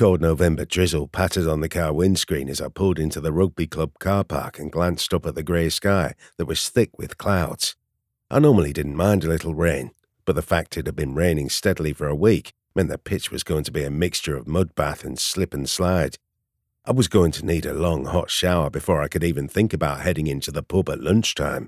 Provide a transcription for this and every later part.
cold November drizzle pattered on the car windscreen as I pulled into the rugby club car park and glanced up at the grey sky that was thick with clouds. I normally didn't mind a little rain, but the fact it had been raining steadily for a week meant the pitch was going to be a mixture of mud bath and slip and slide. I was going to need a long hot shower before I could even think about heading into the pub at lunchtime.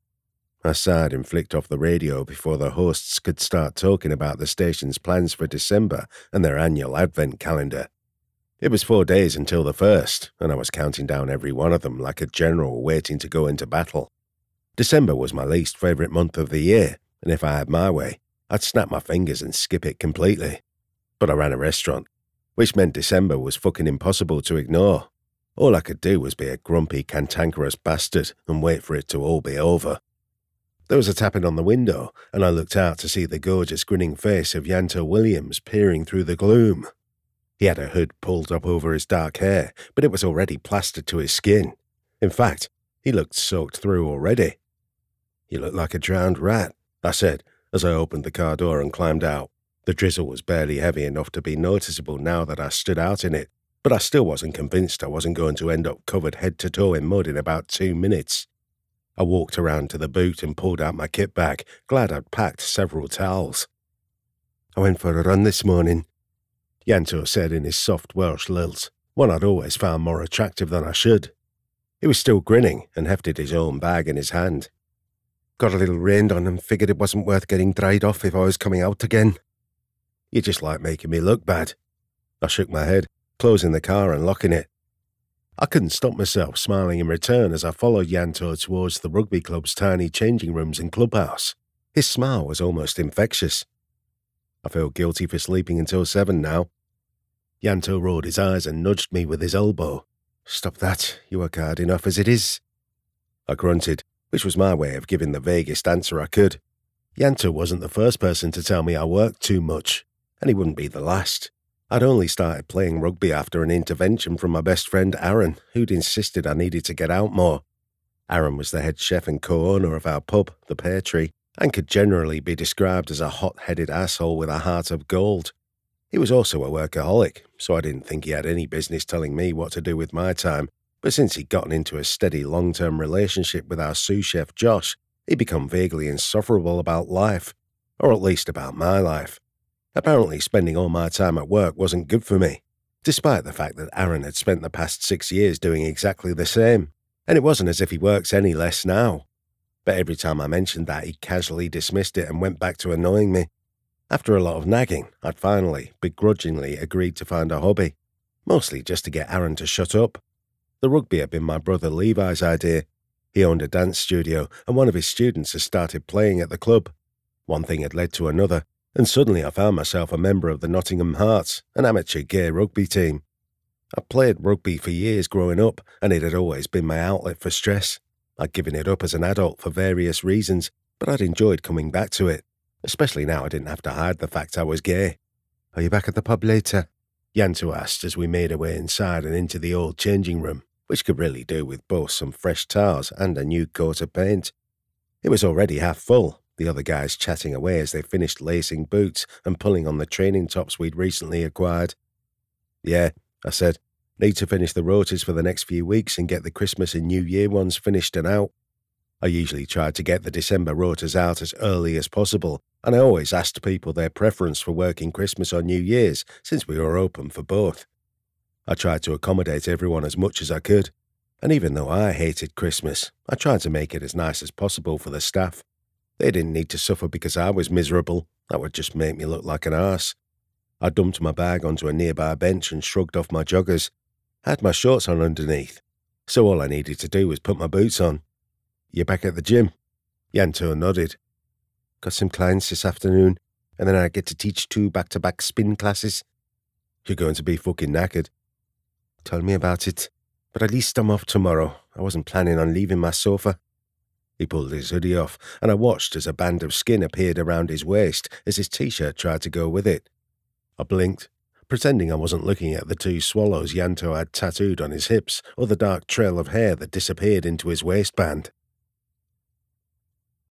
I sighed and flicked off the radio before the hosts could start talking about the station's plans for December and their annual advent calendar. It was 4 days until the 1st, and I was counting down every one of them like a general waiting to go into battle. December was my least favourite month of the year, and if I had my way, I'd snap my fingers and skip it completely. But I ran a restaurant, which meant December was fucking impossible to ignore. All I could do was be a grumpy, cantankerous bastard and wait for it to all be over. There was a tapping on the window, and I looked out to see the gorgeous grinning face of Yanto Williams peering through the gloom. He had a hood pulled up over his dark hair, but it was already plastered to his skin. In fact, he looked soaked through already. "You look like a drowned rat," I said, as I opened the car door and climbed out. The drizzle was barely heavy enough to be noticeable now that I stood out in it, but I still wasn't convinced I wasn't going to end up covered head to toe in mud in about 2 minutes. I walked around to the boot and pulled out my kit bag, glad I'd packed several towels. "I went for a run this morning," Yanto said in his soft Welsh lilt, one I'd always found more attractive than I should. He was still grinning and hefted his own bag in his hand. "Got a little rained on and figured it wasn't worth getting dried off if I was coming out again." "You just like making me look bad." I shook my head, closing the car and locking it. I couldn't stop myself smiling in return as I followed Yanto towards the rugby club's tiny changing rooms and clubhouse. His smile was almost infectious. "I feel guilty for sleeping until 7 now." Yanto rolled his eyes and nudged me with his elbow. "Stop that, you work hard enough as it is." I grunted, which was my way of giving the vaguest answer I could. Yanto wasn't the first person to tell me I worked too much, and he wouldn't be the last. I'd only started playing rugby after an intervention from my best friend Aaron, who'd insisted I needed to get out more. Aaron was the head chef and co-owner of our pub, the Pear Tree, and could generally be described as a hot-headed asshole with a heart of gold. He was also a workaholic, so I didn't think he had any business telling me what to do with my time, but since he'd gotten into a steady long-term relationship with our sous chef Josh, he'd become vaguely insufferable about life, or at least about my life. Apparently spending all my time at work wasn't good for me, despite the fact that Aaron had spent the past 6 years doing exactly the same, and it wasn't as if he works any less now. But every time I mentioned that, he casually dismissed it and went back to annoying me. After a lot of nagging, I'd finally, begrudgingly, agreed to find a hobby, mostly just to get Aaron to shut up. The rugby had been my brother Levi's idea. He owned a dance studio, and one of his students had started playing at the club. One thing had led to another, and suddenly I found myself a member of the Nottingham Hearts, an amateur gay rugby team. I'd played rugby for years growing up, and it had always been my outlet for stress. I'd given it up as an adult for various reasons, but I'd enjoyed coming back to it, especially now I didn't have to hide the fact I was gay. "Are you back at the pub later?" Yanto asked as we made our way inside and into the old changing room, which could really do with both some fresh towels and a new coat of paint. It was already half full, the other guys chatting away as they finished lacing boots and pulling on the training tops we'd recently acquired. "Yeah," I said, "need to finish the rotas for the next few weeks and get the Christmas and New Year ones finished and out." I usually tried to get the December rotas out as early as possible, and I always asked people their preference for working Christmas or New Year's since we were open for both. I tried to accommodate everyone as much as I could, and even though I hated Christmas, I tried to make it as nice as possible for the staff. They didn't need to suffer because I was miserable. That would just make me look like an arse. I dumped my bag onto a nearby bench and shrugged off my joggers. I had my shorts on underneath, so all I needed to do was put my boots on. "You back at the gym?" Yanto nodded. "Got some clients this afternoon, and then I get to teach 2 back-to-back spin classes." "You're going to be fucking knackered." "Tell me about it. But at least I'm off tomorrow. I wasn't planning on leaving my sofa." He pulled his hoodie off, and I watched as a band of skin appeared around his waist as his t-shirt tried to go with it. I blinked, pretending I wasn't looking at the 2 swallows Yanto had tattooed on his hips or the dark trail of hair that disappeared into his waistband.